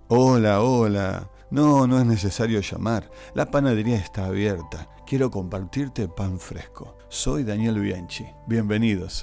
Hola, hola. No, no es necesario llamar. La panadería está abierta. Quiero compartirte pan fresco. Soy Daniel Bianchi. Bienvenidos.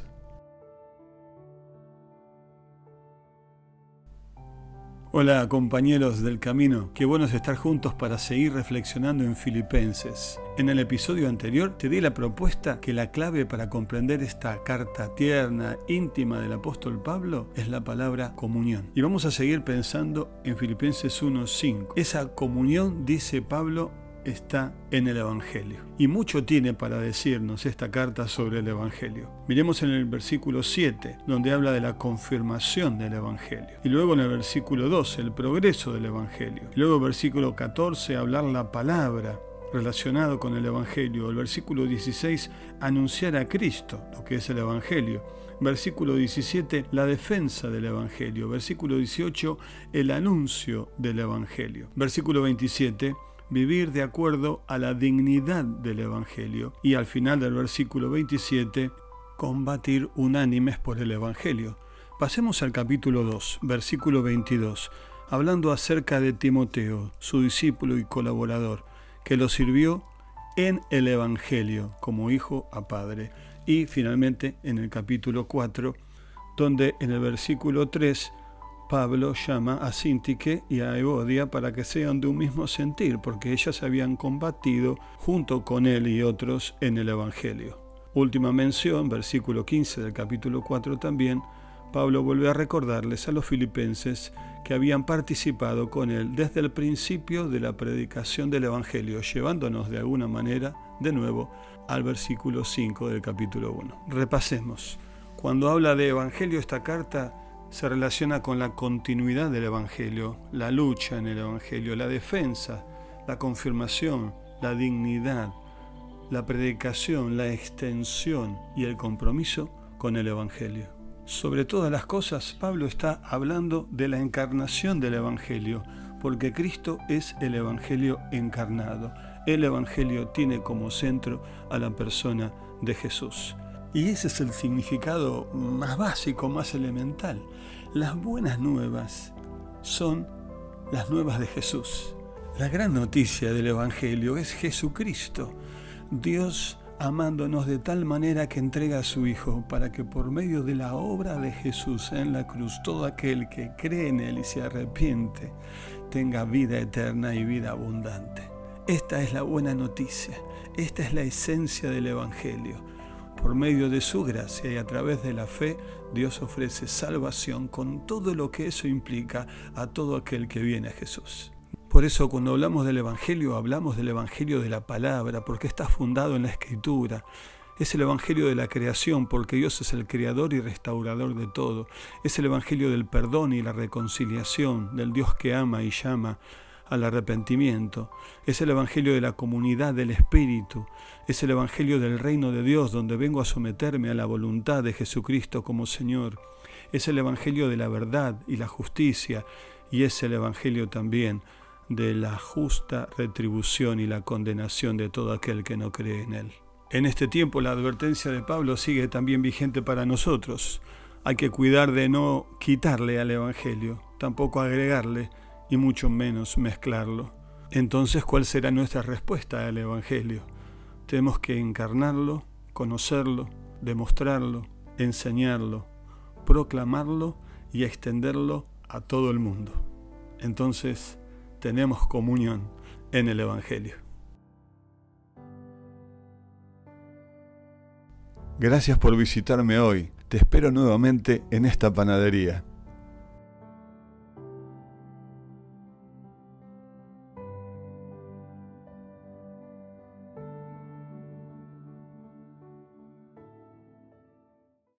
Hola compañeros del camino, qué bueno es estar juntos para seguir reflexionando en Filipenses. En el episodio anterior te di la propuesta que la clave para comprender esta carta tierna, íntima del apóstol Pablo es la palabra comunión. Y vamos a seguir pensando en Filipenses 1:5. Esa comunión, dice Pablo, está en el Evangelio. Y mucho tiene para decirnos esta carta sobre el Evangelio. Miremos en el versículo 7, donde habla de la confirmación del Evangelio. Y luego en el versículo 12, el progreso del Evangelio. Y luego el versículo 14, hablar la palabra relacionado con el Evangelio. El versículo 16, anunciar a Cristo, lo que es el Evangelio. Versículo 17, la defensa del Evangelio. Versículo 18, el anuncio del Evangelio. Versículo 27, vivir de acuerdo a la dignidad del Evangelio. Y al final del versículo 27, combatir unánimes por el Evangelio. Pasemos al capítulo 2, versículo 22, hablando acerca de Timoteo, su discípulo y colaborador, que lo sirvió en el Evangelio como hijo a padre. Y finalmente en el capítulo 4, donde en el versículo 3, Pablo llama a Síntique y a Evodia para que sean de un mismo sentir, porque ellas habían combatido junto con él y otros en el Evangelio. Última mención, versículo 15 del capítulo 4 también, Pablo vuelve a recordarles a los filipenses que habían participado con él desde el principio de la predicación del Evangelio, llevándonos de alguna manera de nuevo al versículo 5 del capítulo 1. Repasemos. Cuando habla de Evangelio, esta carta se relaciona con la continuidad del Evangelio, la lucha en el Evangelio, la defensa, la confirmación, la dignidad, la predicación, la extensión y el compromiso con el Evangelio. Sobre todas las cosas, Pablo está hablando de la encarnación del Evangelio, porque Cristo es el Evangelio encarnado. El Evangelio tiene como centro a la persona de Jesús. Y ese es el significado más básico, más elemental. Las buenas nuevas son las nuevas de Jesús. La gran noticia del Evangelio es Jesucristo, Dios amándonos de tal manera que entrega a su Hijo para que por medio de la obra de Jesús en la cruz, todo aquel que cree en Él y se arrepiente, tenga vida eterna y vida abundante. Esta es la buena noticia, esta es la esencia del Evangelio. Por medio de su gracia y a través de la fe, Dios ofrece salvación con todo lo que eso implica a todo aquel que viene a Jesús. Por eso cuando hablamos del Evangelio de la palabra, porque está fundado en la Escritura. Es el Evangelio de la creación, porque Dios es el creador y restaurador de todo. Es el Evangelio del perdón y la reconciliación, del Dios que ama y llama al arrepentimiento. Es el Evangelio de la comunidad del Espíritu. Es el Evangelio del reino de Dios, donde vengo a someterme a la voluntad de Jesucristo como Señor. Es el Evangelio de la verdad y la justicia, y es el Evangelio también de la justa retribución y la condenación de todo aquel que no cree en Él. En este tiempo la advertencia de Pablo sigue también vigente para nosotros. Hay que cuidar de no quitarle al Evangelio, tampoco agregarle, y mucho menos mezclarlo. Entonces, ¿cuál será nuestra respuesta al Evangelio? Tenemos que encarnarlo, conocerlo, demostrarlo, enseñarlo, proclamarlo y extenderlo a todo el mundo. Entonces, tenemos comunión en el Evangelio. Gracias por visitarme hoy. Te espero nuevamente en esta panadería.